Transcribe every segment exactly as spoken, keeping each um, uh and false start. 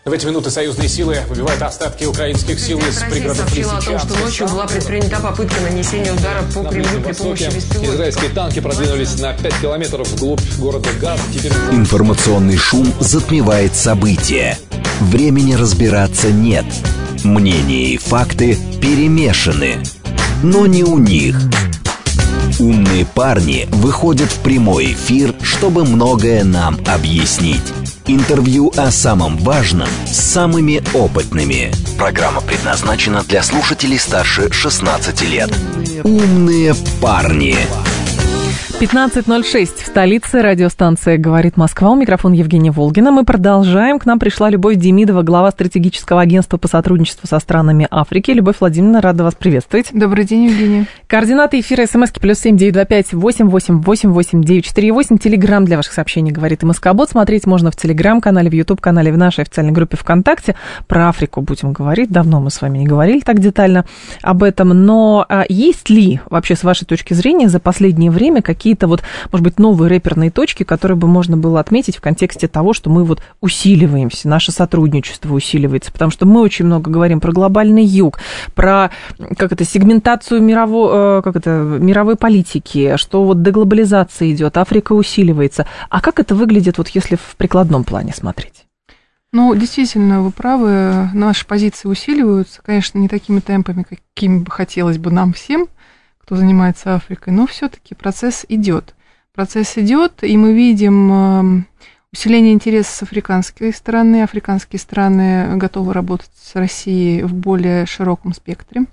В эти минуты союзные силы выбивают остатки украинских сил из пригородов Лисичанска. Сообщила о том, что ночью была предпринята попытка нанесения удара по Кремлю при помощи беспилотников. Израильские танки продвинулись на пять километров вглубь города Газ. Теперь... Информационный шум затмевает события. Времени разбираться нет. Мнения и факты перемешаны. Но не у них. Умные парни выходят в прямой эфир, чтобы многое нам объяснить. Интервью о самом важном с самыми опытными. Программа предназначена для слушателей старше шестнадцати лет. Умные парни. пятнадцать ноль шесть в столице. Радиостанция «Говорит Москва». У микрофона Евгения Волгина. Мы продолжаем. К нам пришла Любовь Демидова, глава стратегического агентства по сотрудничеству со странами Африки. Любовь Владимировна, рада вас приветствовать. Добрый день, Евгения. Координаты эфира смски плюс семь девять два пять восемь восемь восемь восемь девять четыре восемь. Телеграм для ваших сообщений «Говорит МСК-бот». Смотреть можно в Телеграм-канале, в Ютуб-канале, в нашей официальной группе ВКонтакте. Про Африку будем говорить. Давно мы с вами не говорили так детально об этом. Но а, есть ли вообще, с вашей точки зрения, за последнее время какие-то вот, может быть, новые рэперные точки, которые бы можно было отметить в контексте того, что мы вот усиливаемся, наше сотрудничество усиливается, потому что мы очень много говорим про глобальный юг, про, как это, сегментацию мировой, как это, мировой политики, что вот деглобализация идет, Африка усиливается. А как это выглядит, вот если в прикладном плане смотреть? Ну, действительно, вы правы, наши позиции усиливаются, конечно, не такими темпами, какими бы хотелось бы нам всем, кто занимается Африкой, но все-таки процесс идет. Процесс идет, и мы видим усиление интереса с африканской стороны. Африканские страны готовы работать с Россией в более широком спектре.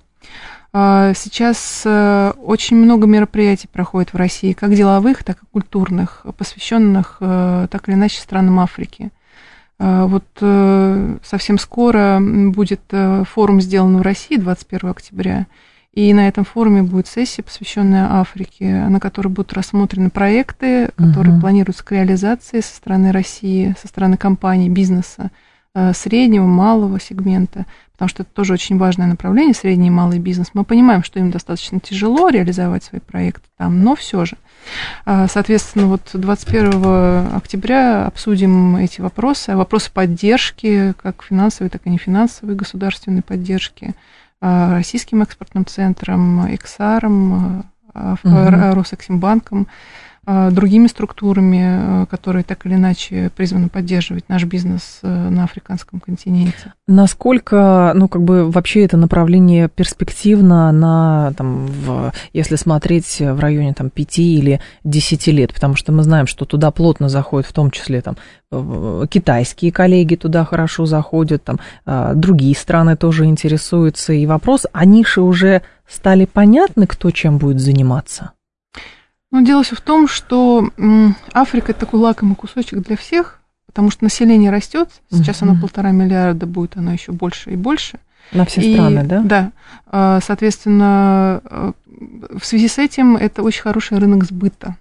Сейчас очень много мероприятий проходит в России, как деловых, так и культурных, посвященных так или иначе странам Африки. Вот совсем скоро будет форум сделан в России двадцать первого октября. И на этом форуме будет сессия, посвященная Африке, на которой будут рассмотрены проекты, которые uh-huh. планируются к реализации со стороны России, со стороны компаний, бизнеса, среднего, малого сегмента, потому что это тоже очень важное направление, средний и малый бизнес. Мы понимаем, что им достаточно тяжело реализовать свои проекты там, но все же. Соответственно, вот двадцать первого октября обсудим эти вопросы, вопросы поддержки, как финансовой, так и нефинансовой государственной поддержки, Российским экспортным центром, Эксаром, uh-huh. Росэксимбанком, другими структурами, которые так или иначе призваны поддерживать наш бизнес на африканском континенте. Насколько, ну, как бы вообще это направление перспективно на, там, в, если смотреть в районе там, пяти или десяти лет, потому что мы знаем, что туда плотно заходят, в том числе там, китайские коллеги туда хорошо заходят, там, другие страны тоже интересуются, и вопрос, а ниши уже стали понятны, кто чем будет заниматься? Ну, дело все в том, что Африка – это такой лакомый кусочек для всех, потому что население растет, сейчас uh-huh. оно полтора миллиарда, будет оно еще больше и больше. На все и, страны, да? Да. Соответственно, в связи с этим это очень хороший рынок сбыта.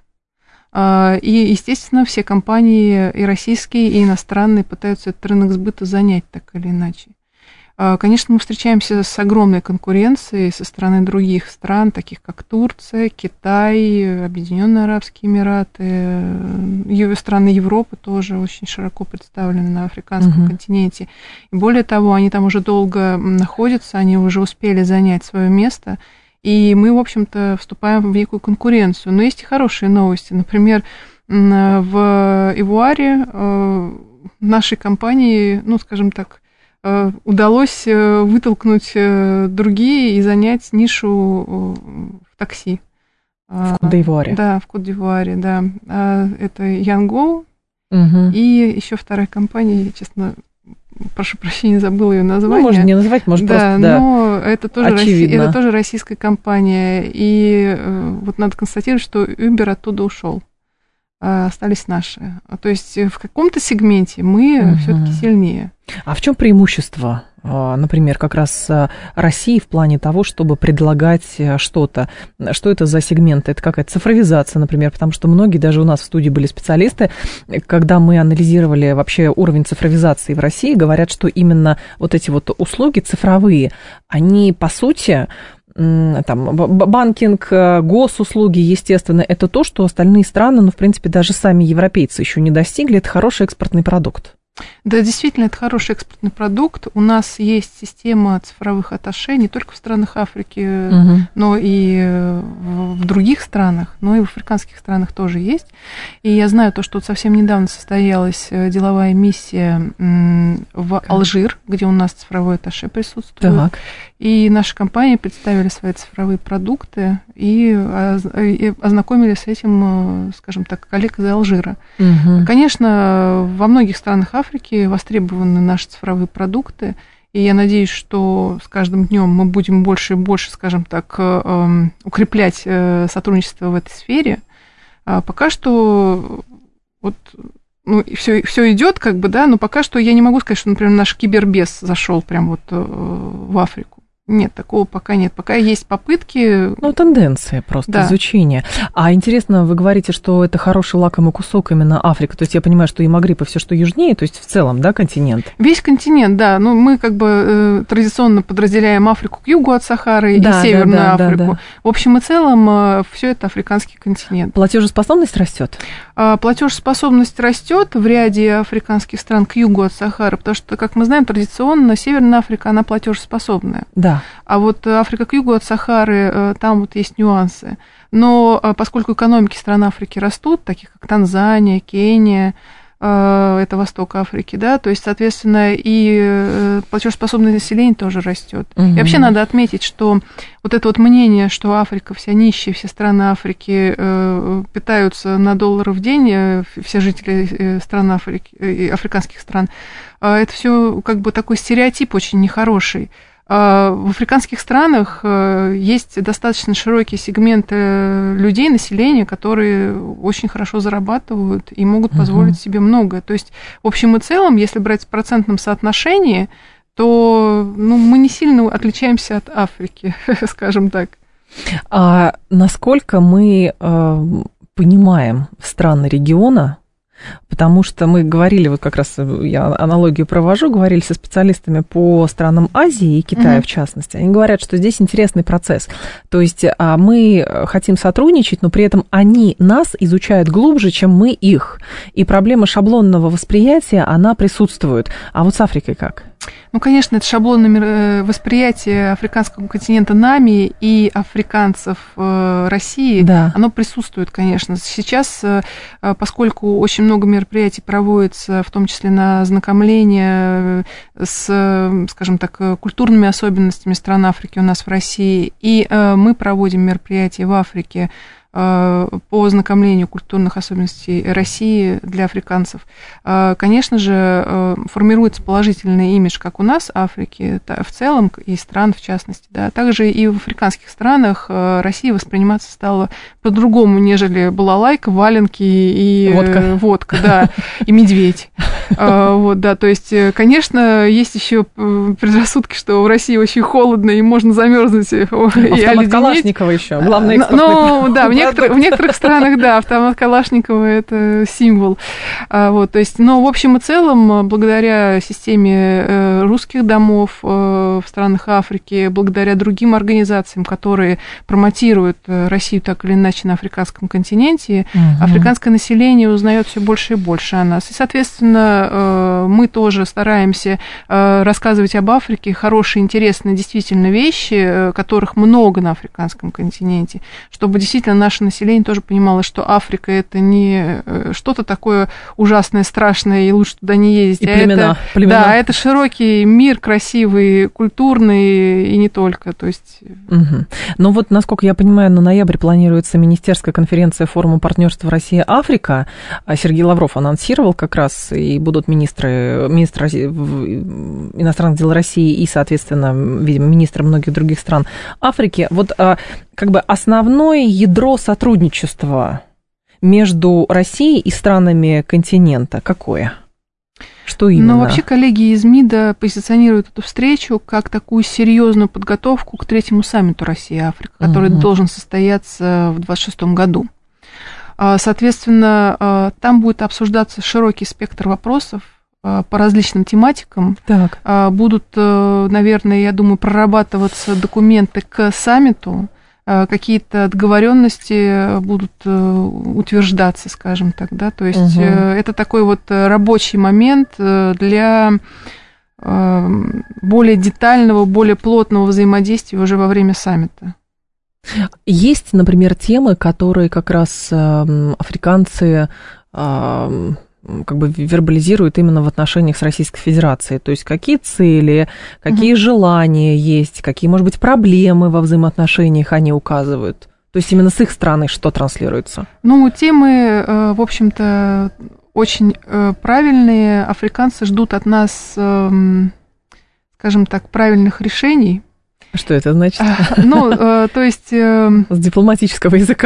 И, естественно, все компании, и российские, и иностранные, пытаются этот рынок сбыта занять так или иначе. Конечно, мы встречаемся с огромной конкуренцией со стороны других стран, таких как Турция, Китай, Объединенные Арабские Эмираты, страны Европы тоже очень широко представлены на африканском uh-huh. континенте. И более того, они там уже долго находятся, они уже успели занять свое место, и мы, в общем-то, вступаем в некую конкуренцию. Но есть и хорошие новости. Например, в Ивуаре нашей компании, ну, скажем так, удалось вытолкнуть другие и занять нишу в такси. В Кот-д'Ивуаре. Да, в Кот-д'Ивуаре, да. Это Янгоу. Угу. И еще вторая компания, честно, прошу прощения, забыла ее название. Ну, можно не называть, может, да, просто, да, но это тоже, Россия, это тоже российская компания. И вот надо констатировать, что Uber оттуда ушел. Остались наши. То есть в каком-то сегменте мы uh-huh. все-таки сильнее. А в чем преимущество, например, как раз России в плане того, чтобы предлагать что-то? Что это за сегменты? Это какая-то цифровизация, например, потому что многие, даже у нас в студии были специалисты, когда мы анализировали вообще уровень цифровизации в России, говорят, что именно вот эти вот услуги цифровые, они, по сути, там, банкинг, госуслуги, естественно, это то, что остальные страны, ну, в принципе, даже сами европейцы еще не достигли, это хороший экспортный продукт. Да, действительно, это хороший экспортный продукт. У нас есть система цифровых атташе не только в странах Африки, угу. но и в других странах, но и в африканских странах тоже есть. И я знаю то, что вот совсем недавно состоялась деловая миссия в Алжир, где у нас цифровой атташе присутствует. Так. И наши компании представили свои цифровые продукты и ознакомили с этим, скажем так, коллег из Алжира. Угу. Конечно, во многих странах Африки востребованы наши цифровые продукты, и я надеюсь, что с каждым днем мы будем больше и больше, скажем так, укреплять сотрудничество в этой сфере. А пока что вот, ну, все, все идет, как бы, да, но пока что я не могу сказать, что, например, наш кибербез зашел прям вот в Африку. Нет, такого пока нет. Пока есть попытки... Ну, тенденция просто, да. Изучения. А интересно, вы говорите, что это хороший лакомый кусок именно Африка. То есть я понимаю, что и Магриб, и все, что южнее, то есть в целом, да, континент? Весь континент, да. Ну, мы как бы э, традиционно подразделяем Африку к югу от Сахары, да, и Северную да, да, Африку. Да, да. В общем и целом, э, все это африканский континент. Платежеспособность растет? А, платежеспособность растет в ряде африканских стран к югу от Сахары, потому что, как мы знаем, традиционно Северная Африка, она платежеспособная. Да. А вот Африка к югу от Сахары, там вот есть нюансы. Но поскольку экономики стран Африки растут, таких как Танзания, Кения, это восток Африки, да, то есть, соответственно, и платежеспособное население тоже растет. Угу. И вообще надо отметить, что вот это вот мнение, что Африка вся нищая, все страны Африки питаются на доллары в день, все жители стран Африки, африканских стран, это все как бы такой стереотип очень нехороший. В африканских странах есть достаточно широкий сегмент людей, населения, которые очень хорошо зарабатывают и могут позволить uh-huh. себе многое. То есть, в общем и целом, если брать в процентном соотношении, то ну, мы не сильно отличаемся от Африки, скажем так. А насколько мы э, понимаем страны региона? Потому что мы говорили, вот как раз я аналогию провожу, говорили со специалистами по странам Азии и Китая, mm-hmm. в частности. Они говорят, что здесь интересный процесс. То есть мы хотим сотрудничать, но при этом они нас изучают глубже, чем мы их. И проблема шаблонного восприятия, она присутствует. А вот с Африкой как? Ну, конечно, это шаблонное восприятие африканского континента нами и африканцев России, да. Оно присутствует, конечно. Сейчас, поскольку очень много мероприятий проводится, в том числе на ознакомление с, скажем так, культурными особенностями стран Африки у нас в России, и мы проводим мероприятия в Африке по ознакомлению культурных особенностей России для африканцев, конечно же, формируется положительный имидж как у нас, Африки, в целом, и стран в частности. Да. Также и в африканских странах Россия восприниматься стала по-другому, нежели балалайка, валенки и водка, водка да, и медведь. Вот, да, то есть, конечно, есть еще предрассудки, что в России очень холодно, и можно замерзнуть и оледенеть. Калашникова еще, главный экспортный. Ну, да, в некоторых, в некоторых странах, да, автомат Калашникова – это символ. Вот, то есть, но в общем и целом, благодаря системе русских домов в странах Африки, благодаря другим организациям, которые промотируют Россию так или иначе на африканском континенте, угу. африканское население узнает все больше и больше о нас. И, соответственно, мы тоже стараемся рассказывать об Африке хорошие, интересные, действительно вещи, которых много на африканском континенте, чтобы действительно наше население тоже понимало, что Африка – это не что-то такое ужасное, страшное, и лучше туда не ездить. И племена, а это, племена. Да, это широкий мир, красивый, культурный, и не только. То есть... угу. Ну вот, насколько я понимаю, на ноябрь планируется министерская конференция форума партнерства Россия-Африка. Сергей Лавров анонсировал как раз, и будут министры, министр иностранных дел России и, соответственно, видимо, министры многих других стран Африки. Вот как бы основное ядро сотрудничества между Россией и странами континента какое? Что именно? Ну, вообще, коллеги из МИДа позиционируют эту встречу как такую серьезную подготовку к третьему саммиту Россия-Африка, который угу. должен состояться в двадцать шестом году. Соответственно, там будет обсуждаться широкий спектр вопросов по различным тематикам. Так. Будут, наверное, я думаю, прорабатываться документы к саммиту. какие-то договоренности будут утверждаться, скажем так, да, то есть угу. это такой вот рабочий момент для более детального, более плотного взаимодействия уже во время саммита. Есть, например, темы, которые как раз африканцы как бы вербализируют именно в отношениях с Российской Федерацией. То есть какие цели, какие mm-hmm. желания есть, какие, может быть, проблемы во взаимоотношениях они указывают. То есть именно с их стороны что транслируется? Ну, темы, в общем-то, очень правильные. Африканцы ждут от нас, скажем так, правильных решений. Что это значит? Ну, то есть... С дипломатического языка.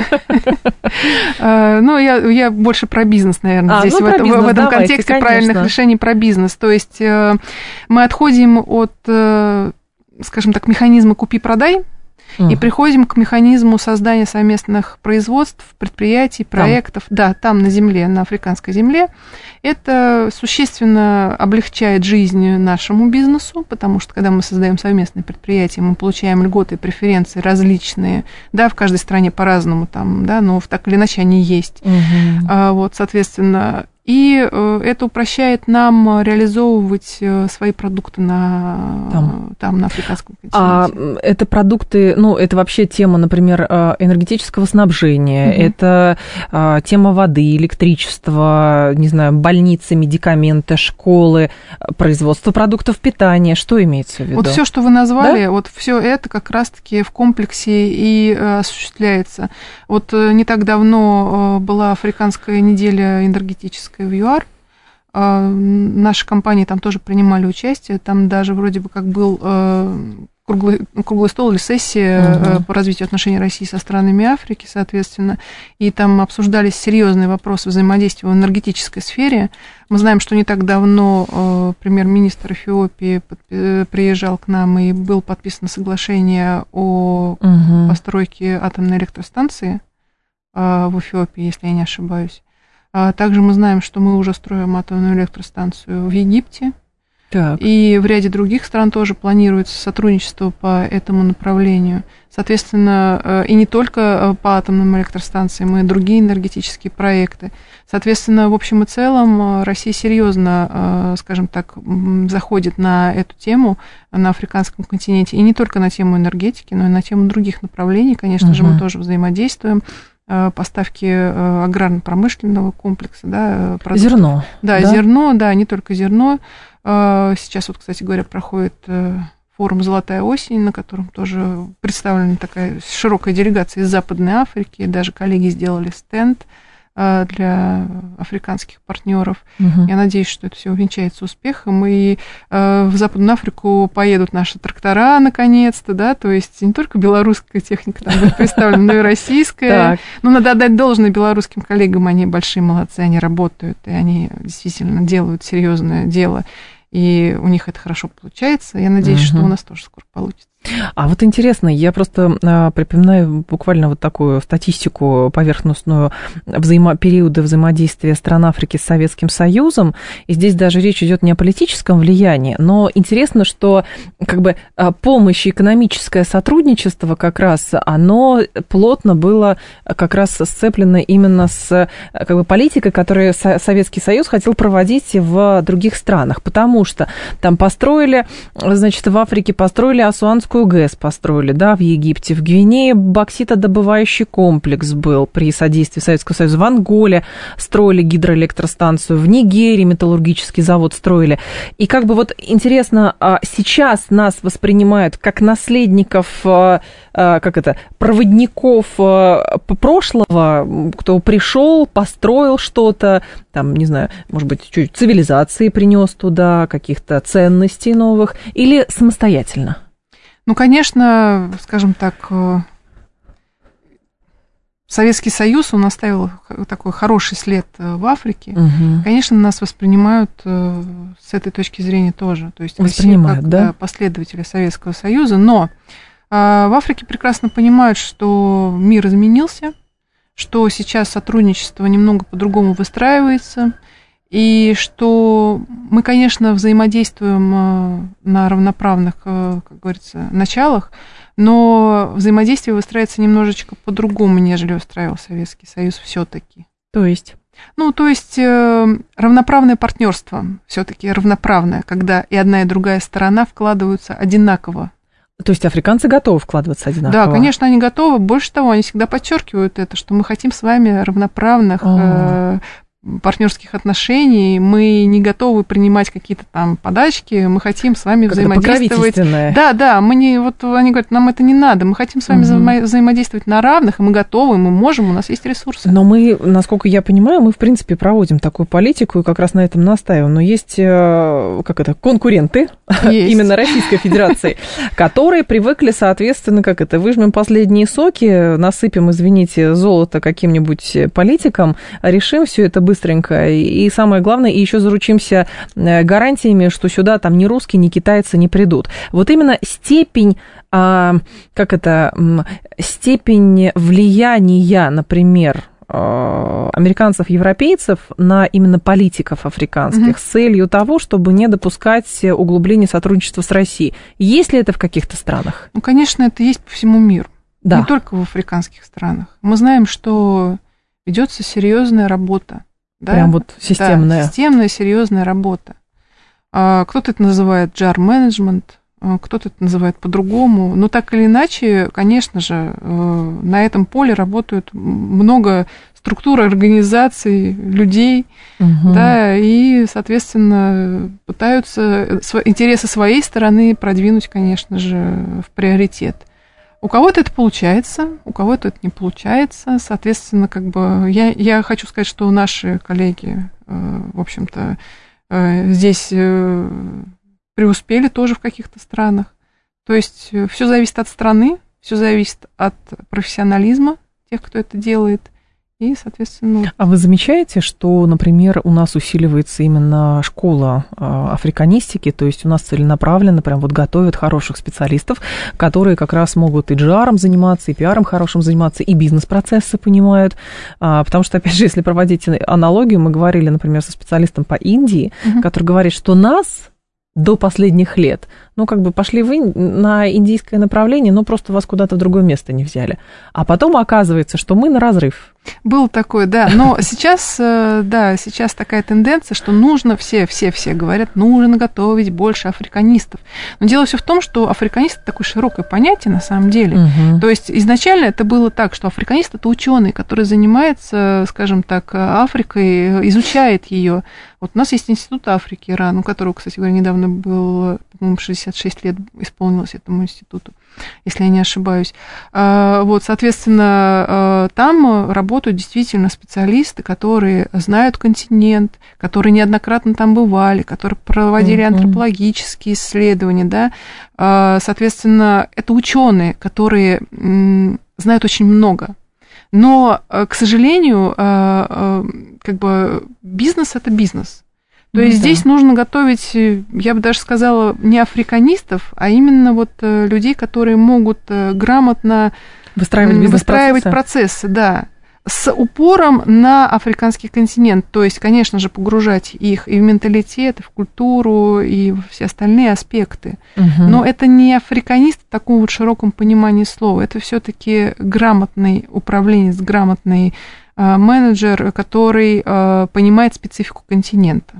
Ну, я, я больше про бизнес, наверное, а, здесь ну, в, этом, бизнес, в этом давайте, контексте конечно. Правильных решений про бизнес. То есть мы отходим от, скажем так, механизма «купи-продай», Uh-huh. и приходим к механизму создания совместных производств, предприятий, проектов. Там. Да, там на земле, на африканской земле. Это существенно облегчает жизнь нашему бизнесу, потому что когда мы создаем совместные предприятия, мы получаем льготы и преференции различные. Да, в каждой стране по-разному, там, да, но так или иначе они есть. Uh-huh. А, вот, соответственно... И это упрощает нам реализовывать свои продукты на, там. Там, на африканском континенте. А это продукты, ну, это вообще тема, например, энергетического снабжения, угу. это тема воды, электричества, не знаю, больницы, медикаменты, школы, производство продуктов питания. Что имеется в виду? Вот все, что вы назвали, да? Вот все это как раз-таки в комплексе и осуществляется. Вот не так давно была африканская неделя энергетическая в ЮАР. Наши компании там тоже принимали участие. Там даже вроде бы как был круглый, круглый стол или сессия uh-huh. по развитию отношений России со странами Африки, соответственно. И там обсуждались серьезные вопросы взаимодействия в энергетической сфере. Мы знаем, что не так давно премьер-министр Эфиопии приезжал к нам, и было подписано соглашение о uh-huh. постройке атомной электростанции в Эфиопии, если я не ошибаюсь. Также мы знаем, что мы уже строим атомную электростанцию в Египте. Так. И в ряде других стран тоже планируется сотрудничество по этому направлению. Соответственно, и не только по атомным электростанциям, и другие энергетические проекты. Соответственно, в общем и целом, Россия серьезно, скажем так, заходит на эту тему на африканском континенте. И не только на тему энергетики, но и на тему других направлений. Конечно угу. же, мы тоже взаимодействуем. Поставки аграрно-промышленного комплекса, да, продуктов. Зерно. Да, да, зерно, да, не только зерно. Сейчас вот, кстати говоря, проходит форум «Золотая осень», на котором тоже представлена такая широкая делегация из Западной Африки. Даже коллеги сделали стенд для африканских партнеров. Угу. Я надеюсь, что это все увенчается успехом, и э, в Западную Африку поедут наши трактора наконец-то, да, то есть не только белорусская техника там будет представлена, но и российская. Но надо отдать должное белорусским коллегам, они большие молодцы, они работают, и они действительно делают серьезное дело, и у них это хорошо получается. Я надеюсь, угу. что у нас тоже скоро получится. А вот интересно, я просто а, припоминаю буквально вот такую статистику поверхностную взаимо- периода взаимодействия стран Африки с Советским Союзом, и здесь даже речь идет не о политическом влиянии, но интересно, что как бы помощь и экономическое сотрудничество как раз, оно плотно было как раз сцеплено именно с как бы политикой, которую Советский Союз хотел проводить в других странах, потому что там построили, значит, в Африке построили Асуанскую ГЭС построили, да, в Египте, в Гвинее бокситодобывающий комплекс был при содействии Советского Союза, в Анголе строили гидроэлектростанцию, в Нигерии металлургический завод строили. И как бы вот интересно, сейчас нас воспринимают как наследников, как это, проводников прошлого, кто пришел, построил что-то, там, не знаю, может быть, чуть цивилизации принес туда, каких-то ценностей новых, или самостоятельно? Ну, конечно, скажем так, Советский Союз, он оставил такой хороший след в Африке. Угу. Конечно, нас воспринимают с этой точки зрения тоже. То есть воспринимают, как да? Последователи Советского Союза. Но в Африке прекрасно понимают, что мир изменился, что сейчас сотрудничество немного по-другому выстраивается. и что мы, конечно, взаимодействуем на равноправных, как говорится, началах, но взаимодействие выстраивается немножечко по-другому, нежели устраивал Советский Союз все-таки. То есть? Ну, то есть э, равноправное партнерство, все-таки равноправное, когда и одна, и другая сторона вкладываются одинаково. То есть африканцы готовы вкладываться одинаково? Да, конечно, они готовы. Больше того, они всегда подчеркивают это, что мы хотим с вами равноправных э, партнерских отношений, мы не готовы принимать какие-то там подачки, мы хотим с вами как-то взаимодействовать. Да, да, мы не, вот они говорят, нам это не надо, мы хотим с вами угу. вза- взаимодействовать на равных, и мы готовы, мы можем, у нас есть ресурсы. Но мы, насколько я понимаю, мы, в принципе, проводим такую политику и как раз на этом настаиваем. Но есть, как это, конкуренты, есть. Именно Российской Федерации, которые привыкли, соответственно, как это, выжмем последние соки, насыпем, извините, золото каким-нибудь политикам, решим все это быстренько. И самое главное, и еще заручимся гарантиями, что сюда там ни русские, ни китайцы не придут. Вот именно степень, а, как это, степень влияния, например, американцев, европейцев на именно политиков африканских mm-hmm. с целью того, чтобы не допускать углубления сотрудничества с Россией. Есть ли это в каких-то странах? Ну, конечно, это есть по всему миру. Да. Не только в африканских странах. Мы знаем, что ведется серьезная работа. Да? Прям вот системная. Да, системная, серьезная работа. Кто-то это называет джар-менеджмент, кто-то это называет по-другому. Но так или иначе, конечно же, на этом поле работают много структур, организаций, людей, угу. да, и, соответственно, пытаются интересы своей стороны продвинуть, конечно же, в приоритет. У кого-то это получается, у кого-то это не получается. Соответственно, как бы я, я хочу сказать, что наши коллеги, в общем-то, здесь преуспели тоже в каких-то странах. То есть все зависит от страны, все зависит от профессионализма тех, кто это делает. И, соответственно... А вы замечаете, что, например, у нас усиливается именно школа африканистики, то есть у нас целенаправленно прям вот готовят хороших специалистов, которые как раз могут и джи ар-ом заниматься, и пиаром хорошим заниматься, и бизнес-процессы понимают, потому что, опять же, если проводить аналогию, мы говорили, например, со специалистом по Индии, угу. который говорит, что нас до последних лет, ну, как бы пошли вы на индийское направление, но просто вас куда-то в другое место не взяли. А потом оказывается, что мы на разрыв. Было такое, да. Но сейчас, да, сейчас такая тенденция, что нужно, все, все, все говорят, нужно готовить больше африканистов. Но дело все в том, что африканист – это такое широкое понятие на самом деле. Угу. То есть изначально это было так, что африканист – это ученый, который занимается, скажем так, Африкой, изучает ее. Вот у нас есть Институт Африки, ИРАН, у которого, кстати говоря, недавно было, по-моему, шестьдесят шесть лет исполнилось этому институту, если я не ошибаюсь. Вот, соответственно, там работают действительно специалисты, которые знают континент, которые неоднократно там бывали, которые проводили mm-hmm. антропологические исследования, да. Соответственно, это ученые, которые знают очень много. Но, к сожалению, как бы бизнес – это бизнес. То ну, есть да. здесь нужно готовить, я бы даже сказала, не африканистов, а именно вот людей, которые могут грамотно выстраивать, выстраивать процессы, да, с упором на африканский континент. То есть, конечно же, погружать их и в менталитет, и в культуру, и в все остальные аспекты. Угу. Но это не африканист в таком вот широком понимании слова. Это все-таки грамотный управленец, грамотный э, менеджер, который э, понимает специфику континента.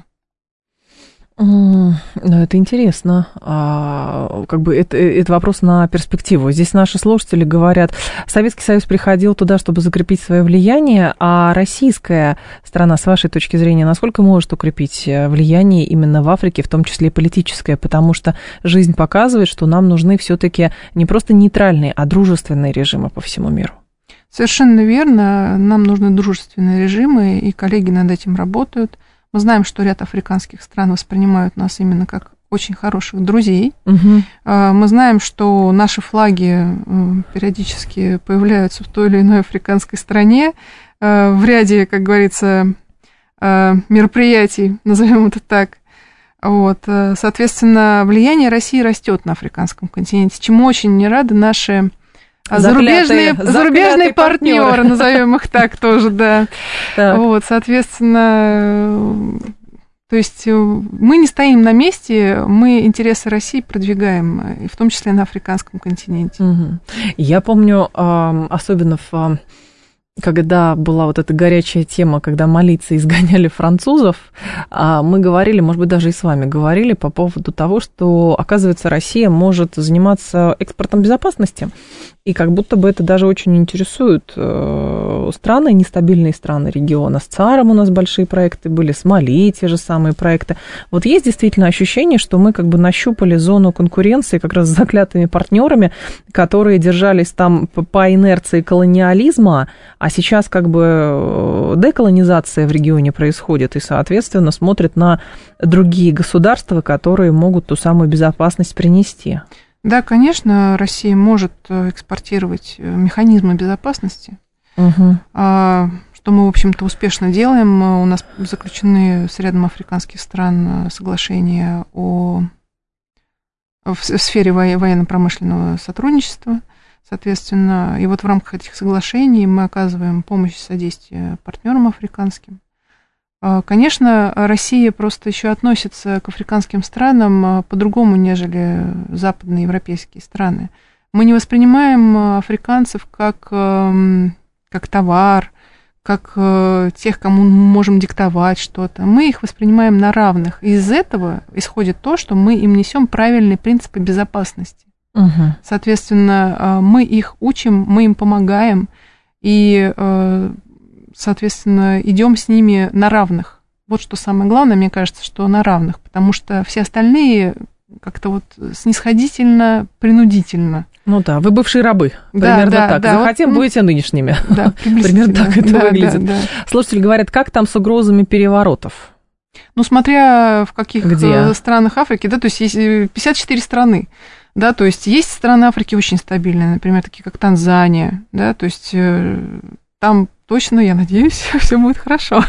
Ну, это интересно. А, как бы это, это вопрос на перспективу. Здесь наши слушатели говорят, Советский Союз приходил туда, чтобы закрепить свое влияние, а российская страна, с вашей точки зрения, насколько может укрепить влияние именно в Африке, в том числе и политическое? Потому что жизнь показывает, что нам нужны все-таки не просто нейтральные, а дружественные режимы по всему миру. Совершенно верно. Нам нужны дружественные режимы, и коллеги над этим работают. Мы знаем, что ряд африканских стран воспринимают нас именно как очень хороших друзей. Угу. Мы знаем, что наши флаги периодически появляются в той или иной африканской стране в ряде, как говорится, мероприятий, назовем это так. Вот. Соответственно, влияние России растет на африканском континенте, чему очень не рады наши зарубежные, заклятые, зарубежные партнеры, назовем их так тоже, да. Так. Вот, соответственно, То есть мы не стоим на месте, мы интересы России продвигаем, в том числе на африканском континенте. Угу. Я помню, особенно в... когда была вот эта горячая тема, когда малийцы изгоняли французов, мы говорили, может быть, даже и с вами говорили по поводу того, что, оказывается, Россия может заниматься экспортом безопасности, и как будто бы это даже очень интересует страны, нестабильные страны региона. С ЦАРом у нас большие проекты были, с Мали те же самые проекты. Вот есть действительно ощущение, что мы как бы нащупали зону конкуренции как раз с заклятыми партнерами, которые держались там по инерции колониализма, а сейчас как бы деколонизация в регионе происходит, и, соответственно, смотрят на другие государства, которые могут ту самую безопасность принести. Да, конечно, Россия может экспортировать механизмы безопасности, угу. что мы, в общем-то, успешно делаем. У нас заключены с рядом африканских стран соглашения о... в сфере военно-промышленного сотрудничества. Соответственно, и вот в рамках этих соглашений мы оказываем помощь и содействие партнерам африканским. Конечно, Россия просто еще относится к африканским странам по-другому, нежели западные европейские страны. Мы не воспринимаем африканцев как, как товар, как тех, кому мы можем диктовать что-то. Мы их воспринимаем на равных. И из этого исходит то, что мы им несем правильные принципы безопасности. Угу. Соответственно, мы их учим, мы им помогаем, и, соответственно, идем с ними на равных. Вот что самое главное, мне кажется, что на равных, потому что все остальные как-то вот снисходительно, принудительно. Ну да, вы бывшие рабы, да, примерно да, так. Да, Захотим, вот, будете нынешними. Да, примерно так это да, выглядит. Да, да. Слушатели говорят, как там с угрозами переворотов? Ну, смотря в каких Где? странах Африки, да, то есть есть пятьдесят четыре страны. Да, то есть есть страны Африки очень стабильные, например, такие как Танзания, да, то есть там точно, я надеюсь, все будет хорошо.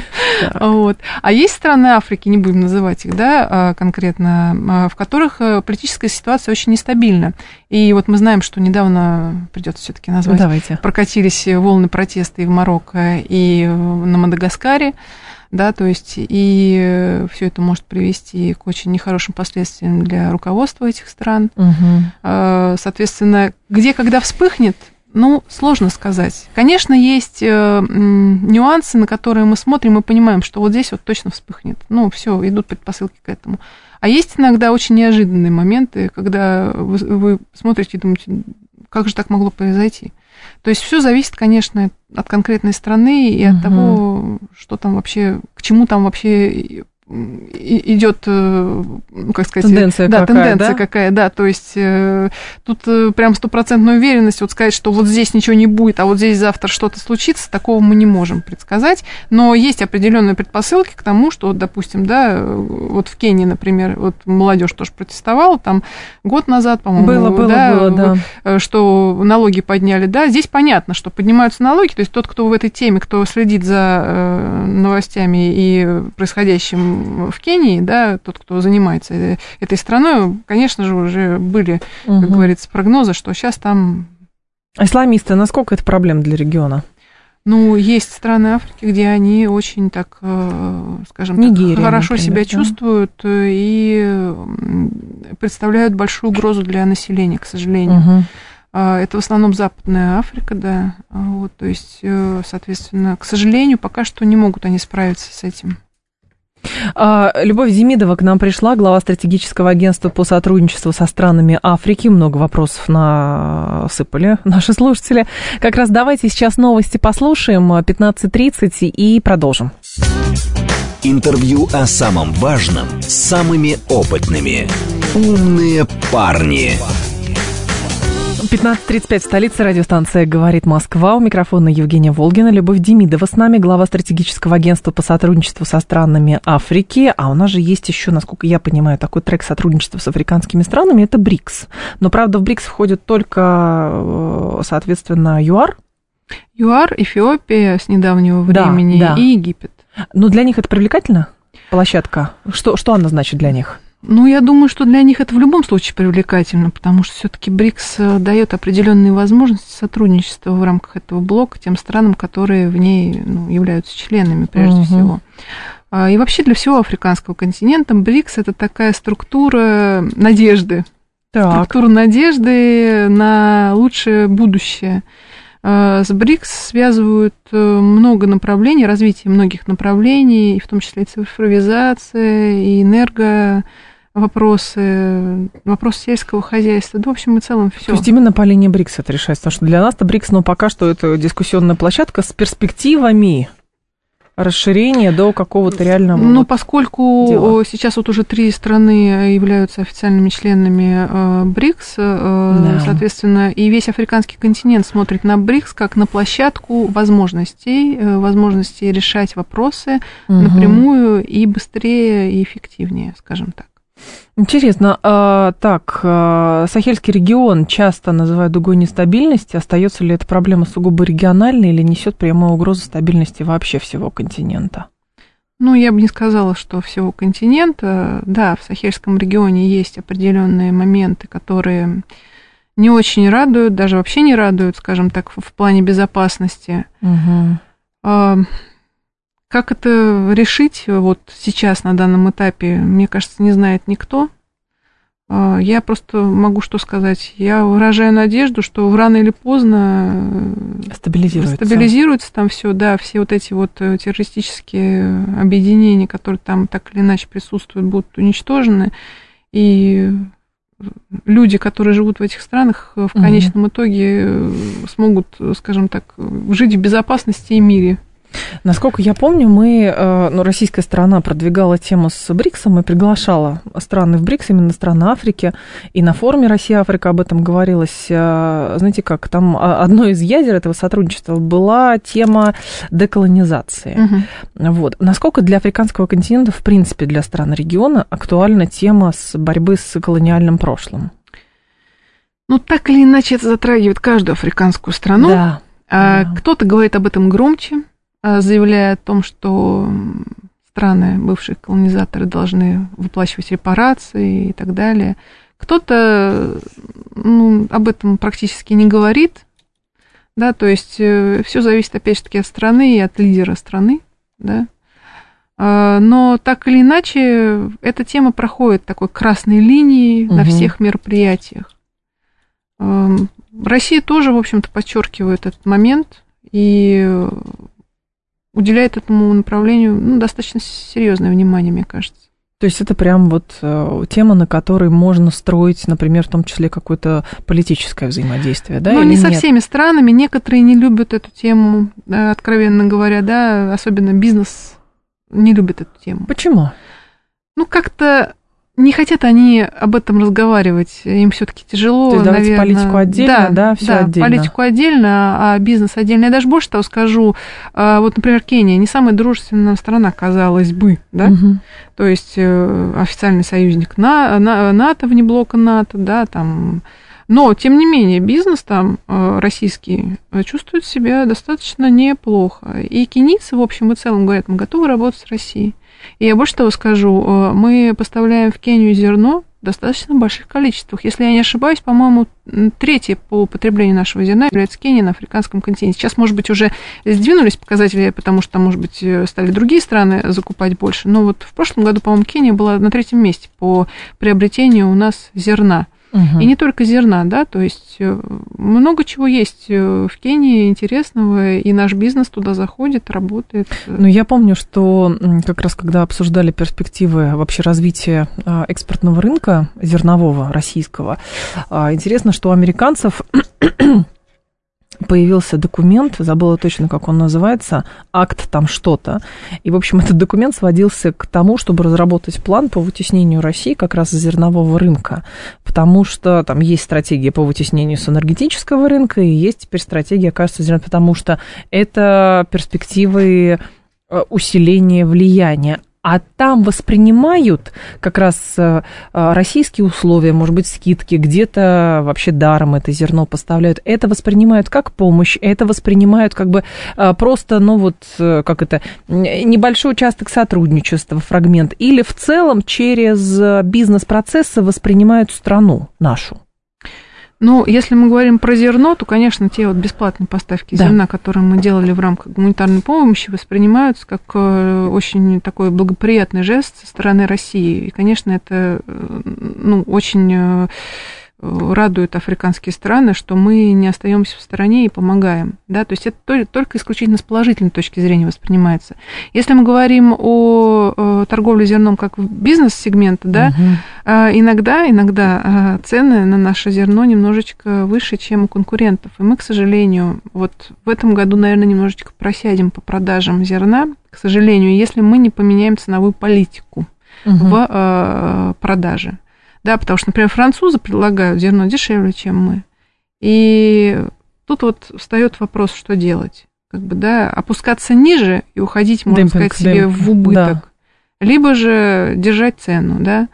Вот. А есть страны Африки, не будем называть их, да, конкретно, в которых политическая ситуация очень нестабильна. И вот мы знаем, что недавно, придется все-таки назвать, Давайте. прокатились волны протеста и в Марокко, и на Мадагаскаре. Да, то есть и все это может привести к очень нехорошим последствиям для руководства этих стран. Угу. Соответственно, где, когда вспыхнет, ну, сложно сказать. Конечно, есть нюансы, на которые мы смотрим и понимаем, что вот здесь вот точно вспыхнет. Ну, все, идут предпосылки к этому. А есть иногда очень неожиданные моменты, когда вы, вы смотрите и думаете, как же так могло произойти? То есть все зависит, конечно, от конкретной страны и от угу. того, что там вообще, к чему там вообще идет, как сказать, тенденция да, какая, тенденция да? какая, да, то есть тут прям стопроцентная уверенность, вот сказать, что вот здесь ничего не будет, а вот здесь завтра что-то случится, такого мы не можем предсказать, но есть определенные предпосылки к тому, что, допустим, да, вот в Кении, например, вот молодежь тоже протестовала, там год назад, по-моему, было, было, да, было, да. что налоги подняли, да, здесь понятно, что поднимаются налоги, то есть тот, кто в этой теме, кто следит за новостями и происходящим в Кении, да, тот, кто занимается этой страной, конечно же, уже были, угу. как говорится, прогнозы, что сейчас там... Исламисты, насколько это проблема для региона? Ну, есть страны Африки, где они очень так, скажем Нигерия, так, хорошо например, себя да? чувствуют и представляют большую угрозу для населения, к сожалению. Угу. Это в основном Западная Африка, да, вот, то есть, соответственно, к сожалению, пока что не могут они справиться с этим. Любовь Демидова к нам пришла, глава стратегического агентства по сотрудничеству со странами Африки. Много вопросов насыпали наши слушатели. Как раз давайте сейчас новости послушаем, пятнадцать тридцать, и продолжим. Интервью о самом важном с самыми опытными. Умные парни. пятнадцать тридцать пять, столица, радиостанция «Говорит Москва». У микрофона Евгения Волгина. Любовь Демидова с нами, глава стратегического агентства по сотрудничеству со странами Африки. А у нас же есть еще, насколько я понимаю, такой трек сотрудничества с африканскими странами. Это БРИКС. Но, правда, в БРИКС входит только, соответственно, ЮАР. ЮАР, Эфиопия с недавнего времени, да, да. и Египет. Но для них это привлекательно, площадка? Что, что она значит для них? Ну, я думаю, что для них это в любом случае привлекательно, потому что все-таки БРИКС дает определенные возможности сотрудничества в рамках этого блока тем странам, которые в ней, ну, являются членами, прежде угу. всего. И вообще для всего африканского континента БРИКС – это такая структура надежды. Так. Структура надежды на лучшее будущее. С БРИКС связывают много направлений, развитие многих направлений, в том числе и цифровизация, и энерго вопросы, вопросы сельского хозяйства, да, в общем и целом все. То есть именно по линии БРИКС это решается, потому что для нас-то БРИКС, ну, пока что это дискуссионная площадка с перспективами расширения до какого-то реального Ну, вот поскольку дела. Сейчас вот уже три страны являются официальными членами БРИКС, да. Соответственно, и весь африканский континент смотрит на БРИКС как на площадку возможностей, возможностей решать вопросы угу. напрямую и быстрее, и эффективнее, скажем так. Интересно, а, так, а, Сахельский регион часто называют дугой нестабильности. Остается ли эта проблема сугубо региональной или несет прямую угрозу стабильности вообще всего континента? Ну, я бы не сказала, что всего континента. Да, в Сахельском регионе есть определенные моменты, которые не очень радуют, даже вообще не радуют, скажем так, в плане безопасности. Угу. А, Как это решить вот сейчас, на данном этапе, мне кажется, не знает никто. Я просто могу что сказать. Я выражаю надежду, что рано или поздно стабилизируется, стабилизируется там все, да, все вот эти вот террористические объединения, которые там так или иначе присутствуют, будут уничтожены. И люди, которые живут в этих странах, в конечном mm-hmm. итоге смогут, скажем так, жить в безопасности и мире. Насколько я помню, мы, ну, российская сторона продвигала тему с БРИКСом и приглашала страны в БРИКС, именно страны Африки, и на форуме Россия-Африка об этом говорилось. Знаете как, там одно из ядер этого сотрудничества была тема деколонизации. Угу. Вот. Насколько для африканского континента, в принципе, для стран региона актуальна тема с борьбы с колониальным прошлым? Ну, так или иначе, это затрагивает каждую африканскую страну. Да. А, да. Кто-то говорит об этом громче, заявляя о том, что страны, бывшие колонизаторы, должны выплачивать репарации и так далее. Кто-то ну, об этом практически не говорит, да, то есть все зависит, опять же таки, от страны и от лидера страны, да. Но так или иначе, эта тема проходит такой красной линией угу. на всех мероприятиях. Россия тоже, в общем-то, подчеркивает этот момент и уделяет этому направлению ну, достаточно серьезное внимание, мне кажется. То есть это прям вот тема, на которой можно строить, например, в том числе какое-то политическое взаимодействие, да? Ну, не со нет? всеми странами. Некоторые не любят эту тему, откровенно говоря, да, особенно бизнес не любит эту тему. Почему? Ну, как-то не хотят они об этом разговаривать, им все-таки тяжело, то есть наверное. Давайте политику отдельно, да, да, все да, отдельно. Политику отдельно, а бизнес отдельно. Я даже больше того скажу, вот, например, Кения не самая дружественная страна, казалось бы, да, угу. то есть официальный союзник НАТО, вне блока НАТО, да, там. Но, тем не менее, бизнес там российский чувствует себя достаточно неплохо. И кенийцы, в общем и целом, говорят, мы готовы работать с Россией. И я больше того скажу, мы поставляем в Кению зерно в достаточно больших количествах. Если я не ошибаюсь, по-моему, третье по потреблению нашего зерна является Кения на африканском континенте. Сейчас, может быть, уже сдвинулись показатели, потому что, может быть, стали другие страны закупать больше. Но вот в прошлом году, по-моему, Кения была на третьем месте по приобретению у нас зерна. Угу. И не только зерна, да, то есть много чего есть в Кении интересного, и наш бизнес туда заходит, работает. Ну, я помню, что как раз когда обсуждали перспективы вообще развития экспортного рынка зернового российского, интересно, что у американцев появился документ, забыла точно, как он называется, акт там что-то. И, в общем, этот документ сводился к тому, чтобы разработать план по вытеснению России как раз с зернового рынка, потому что там есть стратегия по вытеснению с энергетического рынка, и есть теперь стратегия, кажется, зернового, потому что это перспективы усиления влияния. А там воспринимают как раз российские условия, может быть, скидки, где-то вообще даром это зерно поставляют. Это воспринимают как помощь, это воспринимают как бы просто, ну вот, как это, небольшой участок сотрудничества, фрагмент. Или в целом через бизнес-процессы воспринимают страну нашу. Ну, если мы говорим про зерно, то, конечно, те вот бесплатные поставки да. зерна, которые мы делали в рамках гуманитарной помощи, воспринимаются как очень такой благоприятный жест со стороны России. И, конечно, это ну, очень радует африканские страны, что мы не остаемся в стороне и помогаем. Да? То есть это только исключительно с положительной точки зрения воспринимается. Если мы говорим о торговле зерном как бизнес-сегмента, да, угу. иногда, иногда цены на наше зерно немножечко выше, чем у конкурентов. И мы, к сожалению, вот в этом году, наверное, немножечко просядем по продажам зерна, к сожалению, если мы не поменяем ценовую политику угу. в продаже. Да, потому что, например, французы предлагают зерно дешевле, чем мы. И тут вот встает вопрос, что делать. Как бы, да, опускаться ниже и уходить, можно демпинг, сказать, себе демпинг. в убыток. Да. Либо же держать цену, да.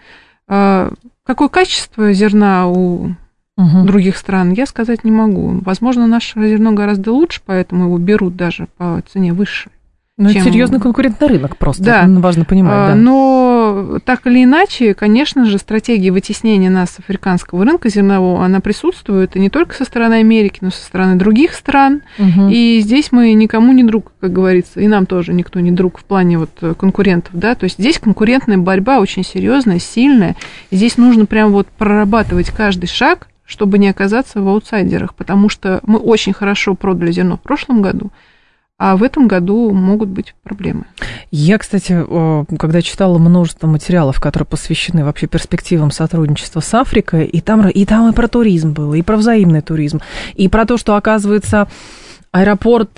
Какое качество зерна у угу. других стран, я сказать не могу. Возможно, наше зерно гораздо лучше, поэтому его берут даже по цене выше. Ну, чем... это серьезный конкурентный рынок просто, да. это важно понимать. А, да. Но так или иначе, конечно же, стратегия вытеснения нас с африканского рынка зернового, она присутствует и не только со стороны Америки, но и со стороны других стран. Угу. И здесь мы никому не друг, как говорится, и нам тоже никто не друг в плане вот конкурентов. Да? То есть здесь конкурентная борьба очень серьезная, сильная. И здесь нужно прям вот прорабатывать каждый шаг, чтобы не оказаться в аутсайдерах, потому что мы очень хорошо продали зерно в прошлом году, а в этом году могут быть проблемы. Я, кстати, когда читала множество материалов, которые посвящены вообще перспективам сотрудничества с Африкой, и там и, там и про туризм было, и про взаимный туризм, и про то, что, оказывается, аэропорт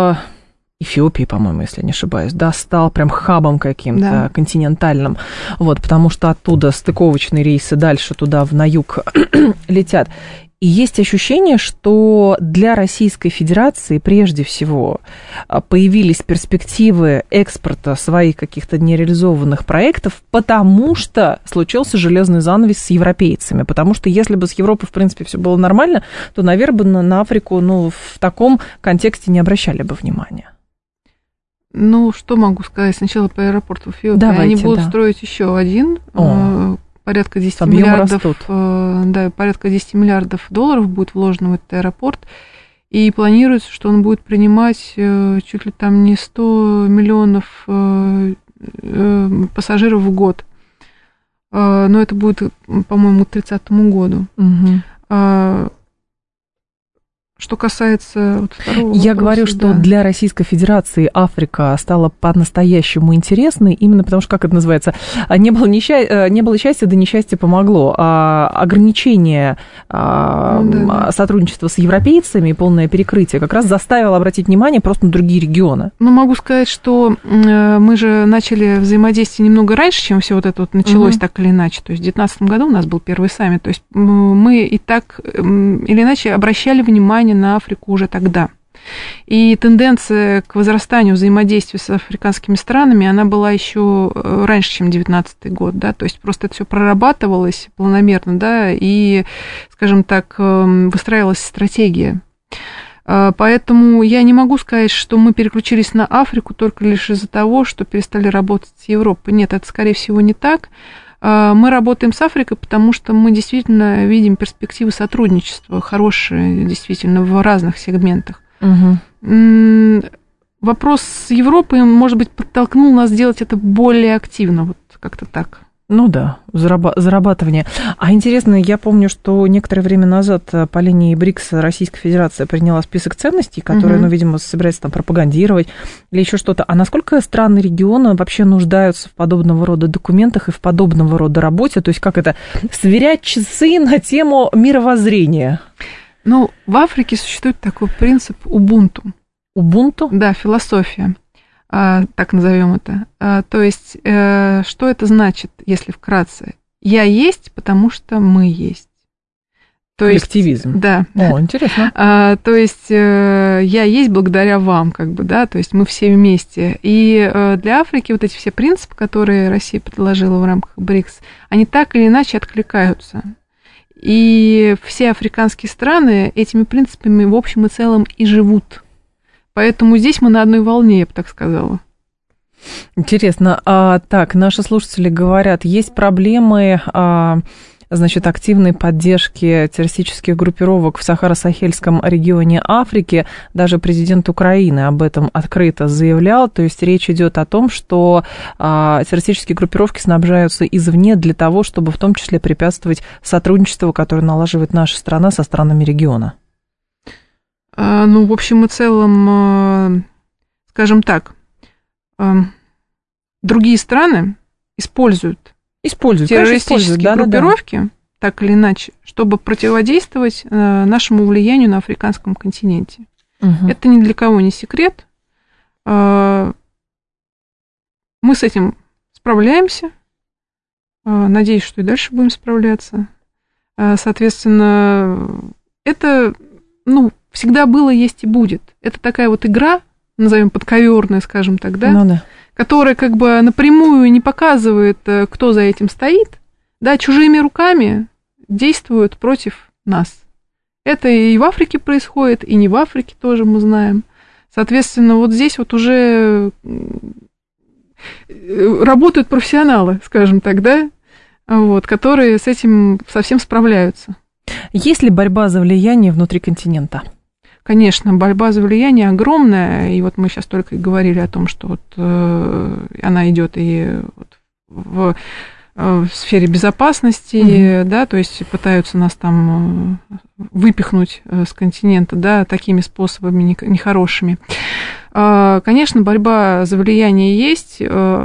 Эфиопии, по-моему, если не ошибаюсь, да, стал прям хабом каким-то да. континентальным, вот, потому что оттуда стыковочные рейсы дальше туда, на юг, летят. И есть ощущение, что для Российской Федерации прежде всего появились перспективы экспорта своих каких-то нереализованных проектов, потому что случился железный занавес с европейцами. Потому что если бы с Европой, в принципе, все было нормально, то, наверное, на Африку ну, в таком контексте не обращали бы внимания. Ну, что могу сказать? Сначала по аэропорту Эфиопии. Давайте, Они будут да. строить еще один. О. Порядка десять Объемы миллиардов, растут. да, порядка десять миллиардов долларов будет вложено в этот аэропорт, и планируется, что он будет принимать чуть ли там не сто миллионов пассажиров в год. Но это будет, по-моему, к тридцатому году. Угу. Что касается вот второго Я вопроса, говорю, что да. для Российской Федерации Африка стала по-настоящему интересной, именно потому что, как это называется, не было, несчастья, не было счастья, да несчастье помогло. А ограничение а, ну, да, да. сотрудничества с европейцами и полное перекрытие как раз заставило обратить внимание просто на другие регионы. Ну, могу сказать, что мы же начали взаимодействие немного раньше, чем все вот это вот началось угу. так или иначе. То есть в две тысячи девятнадцатом году у нас был первый саммит. То есть мы и так или иначе обращали внимание на Африку уже тогда. И тенденция к возрастанию взаимодействия с африканскими странами, она была еще раньше, чем девятнадцатый год, да, то есть просто это все прорабатывалось планомерно, да, и, скажем так, выстраивалась стратегия. Поэтому я не могу сказать, что мы переключились на Африку только лишь из-за того, что перестали работать с Европой. Нет, это, скорее всего, не так. Мы работаем с Африкой, потому что мы действительно видим перспективы сотрудничества хорошие, действительно, в разных сегментах. Угу. Вопрос с Европой, может быть, подтолкнул нас делать это более активно, вот как-то так. Ну да, зарабатывание. А интересно, я помню, что некоторое время назад по линии БРИКС Российская Федерация приняла список ценностей, которые, угу. ну, видимо, собирается там пропагандировать или еще что-то. А насколько страны региона вообще нуждаются в подобного рода документах и в подобного рода работе? То есть как это, сверять часы на тему мировоззрения? Ну, в Африке существует такой принцип убунту. Убунту? Да, философия. Так назовем это. То есть, что это значит, если вкратце? Я есть, потому что мы есть. То Коллективизм. Есть, да. О, интересно. То есть, я есть благодаря вам, как бы, да, то есть мы все вместе. И для Африки вот эти все принципы, которые Россия предложила в рамках БРИКС, они так или иначе откликаются. И все африканские страны этими принципами в общем и целом и живут. Поэтому здесь мы на одной волне, я бы так сказала. Интересно. А, так, наши слушатели говорят, есть проблемы а, значит, активной поддержки террористических группировок в Сахаро-Сахельском регионе Африки. Даже президент Украины об этом открыто заявлял. То есть речь идет о том, что а, террористические группировки снабжаются извне для того, чтобы в том числе препятствовать сотрудничеству, которое налаживает наша страна со странами региона. А, ну, в общем и целом, скажем так, другие страны используют Используют, террористические конечно, используют. группировки, да, да, да. так или иначе, чтобы противодействовать э, нашему влиянию на африканском континенте. Угу. Это ни для кого не секрет. Э, мы с этим справляемся. Э, надеюсь, что и дальше будем справляться. Э, соответственно, это, ну, всегда было, есть и будет. Это такая вот игра, назовем подковерная, скажем так, да? Ну, да. Которая как бы напрямую не показывает, кто за этим стоит, да, чужими руками действуют против нас. Это и в Африке происходит, и не в Африке тоже мы знаем. Соответственно, вот здесь вот уже работают профессионалы, скажем так, да, вот, которые с этим совсем справляются. Есть ли борьба за влияние внутри континента? Конечно, борьба за влияние огромная, и вот мы сейчас только и говорили о том, что вот э, она идет и вот в, э, в сфере безопасности, mm-hmm. да, то есть пытаются нас там выпихнуть с континента, да, такими способами нехорошими. Э, конечно, борьба за влияние есть. Э,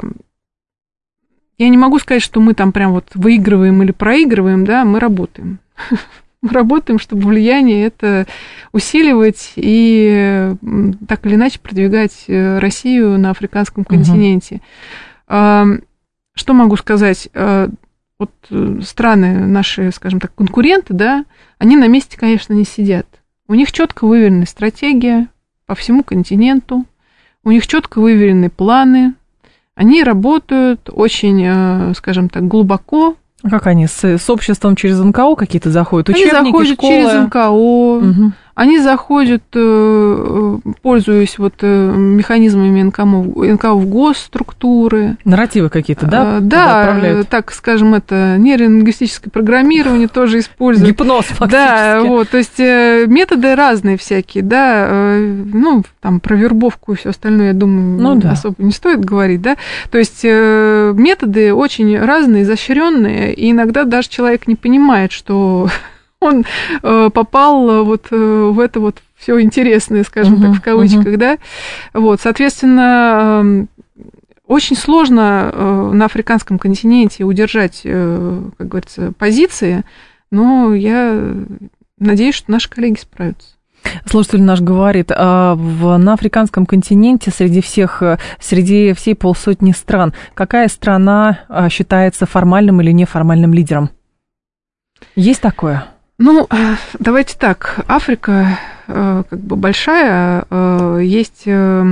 я не могу сказать, что мы там прям вот выигрываем или проигрываем, да, мы работаем. Мы работаем, чтобы влияние это усиливать и так или иначе продвигать Россию на африканском континенте. Uh-huh. Что могу сказать? Вот страны наши, скажем так, конкуренты, да, они на месте, конечно, не сидят. У них четко выверена стратегия по всему континенту, у них четко выверены планы, они работают очень, скажем так, глубоко. Как они, с, с обществом через эн ка о какие-то заходят? Учебники, они заходят школы? Через эн ка о, угу. Они заходят, пользуясь вот механизмами эн ка о в госструктуры. Нарративы какие-то, да? Да, так скажем, это нейролингвистическое программирование тоже используют. Гипноз фактически. Да, вот, то есть методы разные всякие, да, ну, там, про вербовку и все остальное, я думаю, ну, да. особо не стоит говорить, да, то есть методы очень разные, изощренные, и иногда даже человек не понимает, что он э, попал вот э, в это вот все интересное, скажем uh-huh, так, в кавычках, uh-huh. да. Вот, соответственно, э, очень сложно э, на африканском континенте удержать, э, как говорится, позиции, но я надеюсь, что наши коллеги справятся. Слушатель наш говорит, а в, на африканском континенте среди всех, среди всей полсотни стран, какая страна считается формальным или неформальным лидером? Есть такое? Ну, давайте так. Африка как бы большая, есть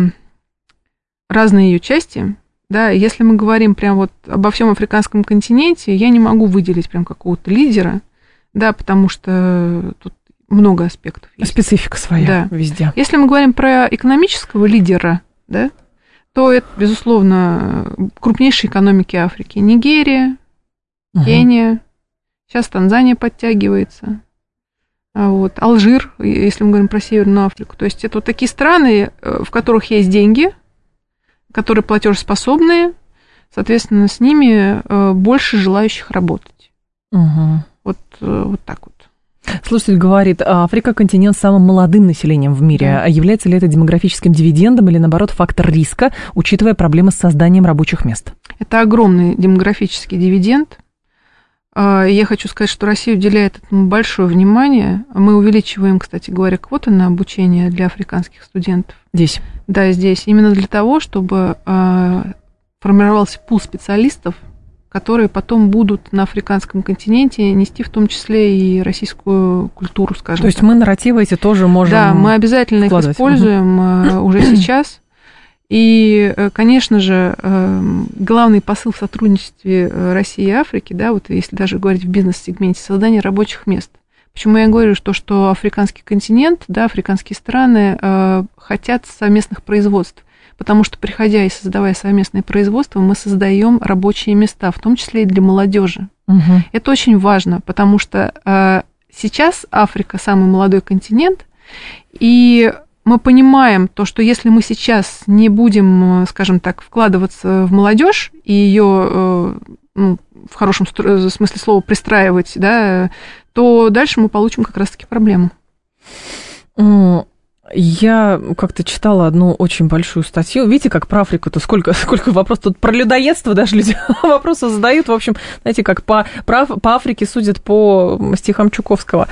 разные ее части. Да, если мы говорим прям вот обо всем африканском континенте, я не могу выделить прям какого-то лидера, да, потому что тут много аспектов есть. Специфика своя, да, везде. Если мы говорим про экономического лидера, да, то это, безусловно, крупнейшие экономики Африки. Нигерия, угу. Кения, сейчас Танзания подтягивается, вот, Алжир, если мы говорим про Северную Африку. То есть это вот такие страны, в которых есть деньги, которые платежеспособные, соответственно, с ними больше желающих работать. Угу. Вот, вот так вот. Слушатель говорит, Африка – континент с самым молодым населением в мире. Да. Является ли это демографическим дивидендом или, наоборот, фактор риска, учитывая проблемы с созданием рабочих мест? Это огромный демографический дивиденд. Я хочу сказать, что Россия уделяет этому большое внимание. Мы увеличиваем, кстати говоря, квоты на обучение для африканских студентов. Здесь? Да, здесь. Именно для того, чтобы формировался пул специалистов, которые потом будут на африканском континенте нести в том числе и российскую культуру, скажем так. То есть так. Мы нарративы эти тоже можем Да, мы обязательно их используем угу. уже сейчас. И, конечно же, главный посыл в сотрудничестве России и Африки, да, вот если даже говорить в бизнес-сегменте, создание рабочих мест. Почему я говорю, что, что африканский континент, да, африканские страны э, хотят совместных производств, потому что, приходя и создавая совместное производство, мы создаем рабочие места, в том числе и для молодежи. Угу. Это очень важно, потому что э, сейчас Африка самый молодой континент, и мы понимаем то, что если мы сейчас не будем, скажем так, вкладываться в молодежь и ее, э, ну, в хорошем смысле слова пристраивать, да, то дальше мы получим как раз-таки проблему. Я как-то читала одну очень большую статью. Видите, как про Африку-то сколько, сколько вопросов. Тут про людоедство даже люди вопросы задают. В общем, знаете, как по, про, по Африке судят по стихам Чуковского.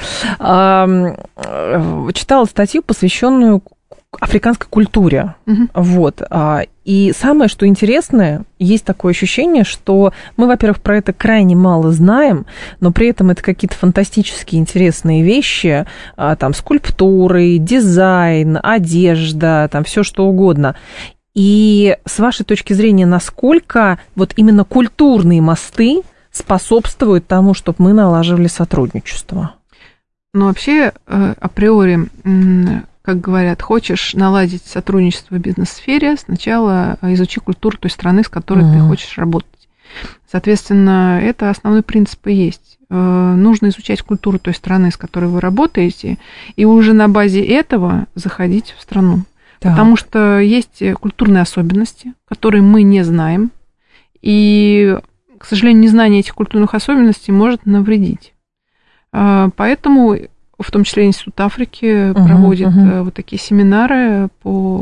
Читала статью, посвященную африканской культуре. Mm-hmm. Вот. И самое, что интересное, есть такое ощущение, что мы, во-первых, про это крайне мало знаем, но при этом это какие-то фантастически интересные вещи, там, скульптуры, дизайн, одежда, там, все что угодно. И с вашей точки зрения, насколько вот именно культурные мосты способствуют тому, чтобы мы налаживали сотрудничество? Ну, вообще, априори, как говорят, хочешь наладить сотрудничество в бизнес-сфере, сначала изучи культуру той страны, с которой mm-hmm. ты хочешь работать. Соответственно, это основной принцип и есть. Нужно изучать культуру той страны, с которой вы работаете, и уже на базе этого заходить в страну. Так. Потому что есть культурные особенности, которые мы не знаем, и, к сожалению, незнание этих культурных особенностей может навредить. Поэтому, в том числе Институт Африки uh-huh, проводит uh-huh. вот такие семинары по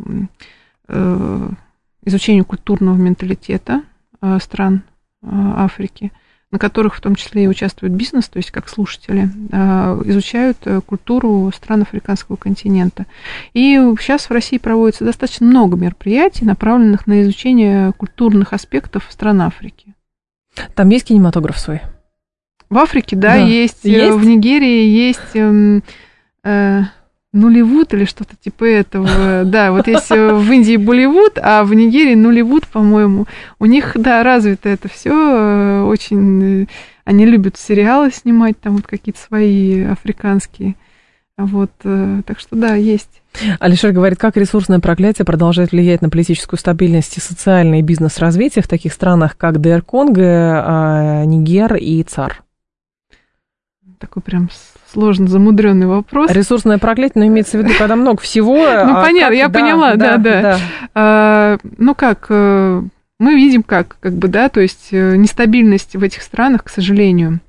изучению культурного менталитета стран Африки, на которых в том числе и участвует бизнес, то есть как слушатели, изучают культуру стран африканского континента. И сейчас в России проводится достаточно много мероприятий, направленных на изучение культурных аспектов стран Африки. Там есть кинематограф свой? В Африке, да, да. Есть, есть. В Нигерии есть э, э, Нулливуд или что-то типа этого. Да, вот есть в Индии Болливуд, а в Нигерии Нулливуд, по-моему. У них, да, развито это все очень. Они любят сериалы снимать, там вот какие-то свои африканские. Вот, так что да, есть. Алишер говорит, как ресурсное проклятие продолжает влиять на политическую стабильность и социальное и бизнес-развитие в таких странах, как ДР Конго, Нигер и ЦАР? Такой прям сложно замудренный вопрос. Ресурсное проклятие, но имеется в виду, когда много всего. Ну, понятно, я поняла, да, да. Ну, как, мы видим, как, как бы, да, то есть нестабильность в этих странах, к сожалению,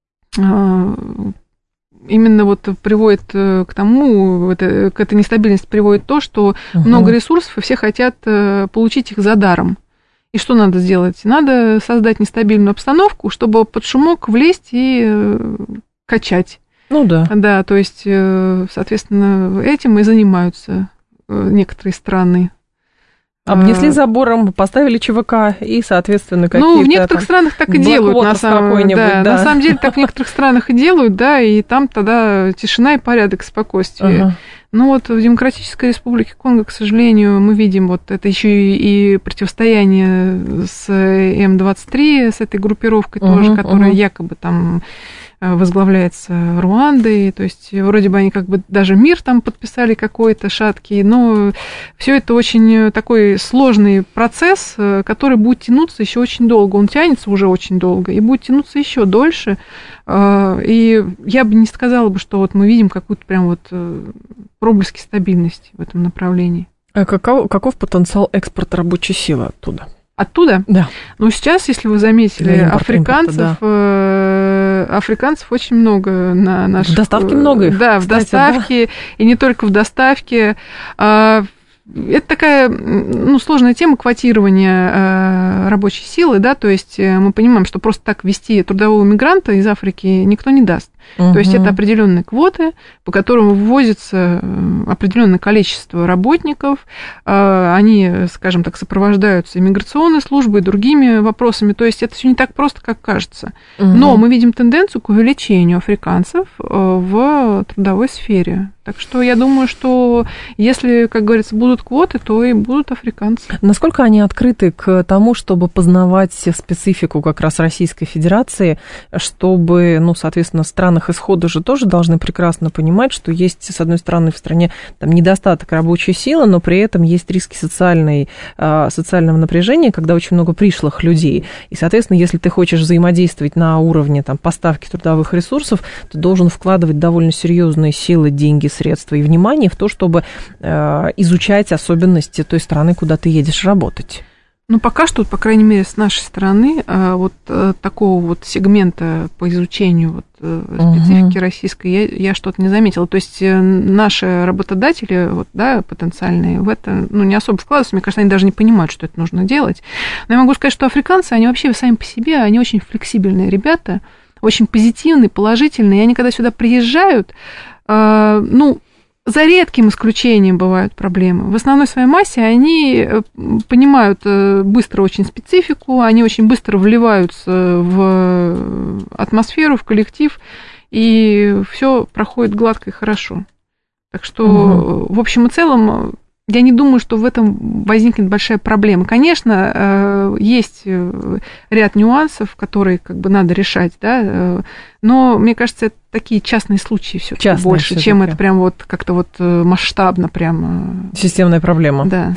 именно вот приводит к тому, это, к этой нестабильности приводит то, что угу. много ресурсов, и все хотят получить их за даром. И что надо сделать? Надо создать нестабильную обстановку, чтобы под шумок влезть и качать. Ну да. Да, то есть, соответственно, этим и занимаются некоторые страны. Обнесли забором, поставили ЧВК и, соответственно, какие-то... Ну, в некоторых странах так и делают. На самом, да, да. на самом деле, так в некоторых странах и делают, да, и там тогда тишина и порядок, спокойствие. Ага. Ну вот в Демократической Республике Конго, к сожалению, мы видим вот это еще и противостояние с эм двадцать три, с этой группировкой uh-huh, тоже, которая uh-huh. якобы там возглавляется Руандой, то есть вроде бы они как бы даже мир там подписали какой-то шаткий, но все это очень такой сложный процесс, который будет тянуться еще очень долго, он тянется уже очень долго и будет тянуться еще дольше, и я бы не сказала бы, что вот мы видим какую-то прям вот проблески стабильности в этом направлении. А каков, каков потенциал экспорта рабочей силы оттуда? Оттуда? Да. Ну, сейчас, если вы заметили, импорт, африканцев, импорта, да. э, африканцев очень много на наших... В доставке много их. Да, в кстати, доставке, да. И не только в доставке. А, это такая, ну, сложная тема квотирования э, рабочей силы, да, то есть мы понимаем, что просто так ввести трудового мигранта из Африки никто не даст. Угу. То есть это определенные квоты, по которым ввозится определенное количество работников, они, скажем так, сопровождаются иммиграционной службой и другими вопросами, то есть это все не так просто, как кажется. Угу. Но мы видим тенденцию к увеличению африканцев в трудовой сфере. Так что я думаю, что если, как говорится, будут квоты, то и будут африканцы. Насколько они открыты к тому, чтобы познавать специфику как раз Российской Федерации, чтобы, ну, соответственно, в странах исхода же тоже должны прекрасно понимать, что есть, с одной стороны, в стране там недостаток рабочей силы, но при этом есть риски социальной, социального напряжения, когда очень много пришлых людей. И, соответственно, если ты хочешь взаимодействовать на уровне там, поставки трудовых ресурсов, ты должен вкладывать довольно серьезные силы, деньги, средства и внимание в то, чтобы э, изучать особенности той страны, куда ты едешь работать. Ну, пока что, по крайней мере, с нашей стороны, вот такого вот сегмента по изучению вот специфики uh-huh. российской я, я что-то не заметила. То есть наши работодатели, вот, да, потенциальные, в это ну, не особо вкладываются. Мне кажется, они даже не понимают, что это нужно делать. Но я могу сказать, что африканцы, они вообще сами по себе, они очень флексибельные ребята, очень позитивные, положительные. И они, когда сюда приезжают, ну, за редким исключением бывают проблемы. В основной своей массе они понимают быстро очень специфику, они очень быстро вливаются в атмосферу, в коллектив, и все проходит гладко и хорошо. Так что, угу. в общем и целом, я не думаю, что в этом возникнет большая проблема. Конечно, есть ряд нюансов, которые как бы надо решать, да, но, мне кажется, это такие частные случаи все-таки больше, всё-таки. Чем это прям вот как-то вот масштабно прям... Системная проблема. Да.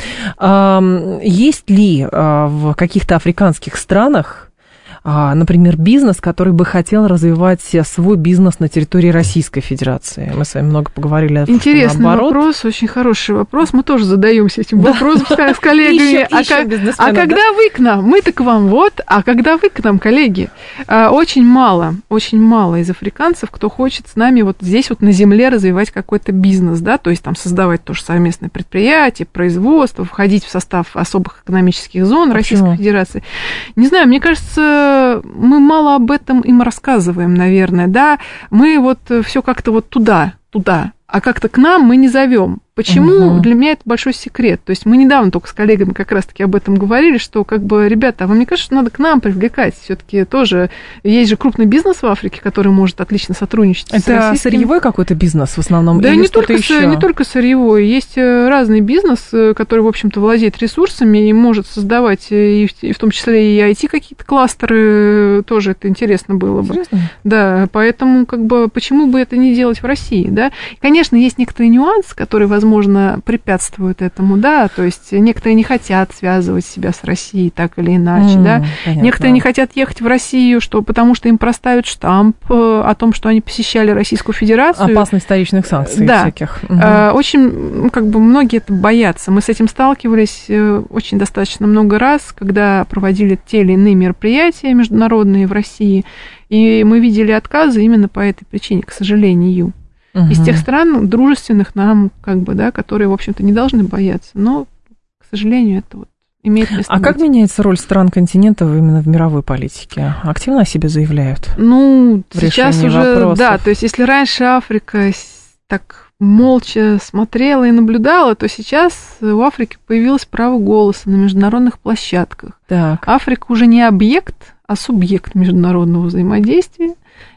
Есть ли в каких-то африканских странах, например, бизнес, который бы хотел развивать свой бизнес на территории Российской Федерации? Мы с вами много поговорили о том, интересный вопрос, очень хороший вопрос. Мы тоже задаемся этим да. вопросом с коллегами. Ищем, ищем а, а когда да? вы к нам? Мы-то к вам, вот. А когда вы к нам, коллеги? Очень мало, очень мало из африканцев, кто хочет с нами вот здесь вот на земле развивать какой-то бизнес, да, то есть там создавать тоже совместное предприятие, производство, входить в состав особых экономических зон Российской Почему? Федерации. Не знаю, мне кажется, мы мало об этом им рассказываем, наверное, да, мы вот все как-то вот туда, туда, а как-то к нам мы не зовем. Почему? Угу. Для меня это большой секрет. То есть мы недавно только с коллегами как раз-таки об этом говорили, что как бы, ребята, а вам не кажется, что надо к нам привлекать? Все-таки тоже есть же крупный бизнес в Африке, который может отлично сотрудничать это с российским. Это сырьевой какой-то бизнес в основном? Да, или не только, не только сырьевой. Есть разный бизнес, который, в общем-то, владеет ресурсами и может создавать, и в, и в том числе и ай ти какие-то кластеры, тоже это интересно было бы. Серьезно? Да, поэтому как бы почему бы это не делать в России, да? И, конечно, есть некоторые нюансы, которые, возможно, возможно, препятствуют этому, да, то есть некоторые не хотят связывать себя с Россией так или иначе, mm, да, понятно. Некоторые не хотят ехать в Россию, что, потому что им проставят штамп о том, что они посещали Российскую Федерацию. Опасность вторичных санкций да. всяких. Угу. Очень, как бы, многие это боятся. Мы с этим сталкивались очень достаточно много раз, когда проводили те или иные мероприятия международные в России, и мы видели отказы именно по этой причине, к сожалению. Угу. Из тех стран, дружественных нам, как бы, да, которые, в общем-то, не должны бояться. Но, к сожалению, это вот имеет место А быть. как меняется роль стран континента именно в мировой политике? Активно о себе заявляют? Ну, сейчас уже, вопросов. Да, то есть если раньше Африка так молча смотрела и наблюдала, то сейчас у Африки появилось право голоса на международных площадках. Так. Африка уже не объект, а субъект международного взаимодействия.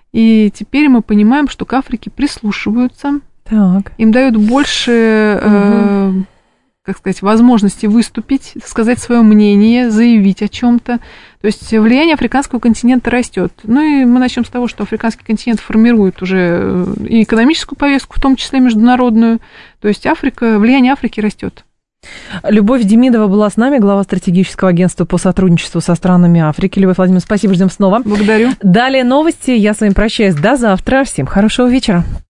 И теперь мы понимаем, что к Африке прислушиваются, так. им дают больше, угу. э, как сказать, возможности выступить, сказать свое мнение, заявить о чем-то. То есть влияние африканского континента растет. Ну и мы начнем с того, что африканский континент формирует уже и экономическую повестку, в том числе международную. То есть Африка, влияние Африки растет. Любовь Демидова была с нами, глава стратегического агентства по сотрудничеству со странами Африки. Любовь Владимировна, спасибо, ждем снова. Благодарю. Далее новости. Я с вами прощаюсь до завтра. Всем хорошего вечера.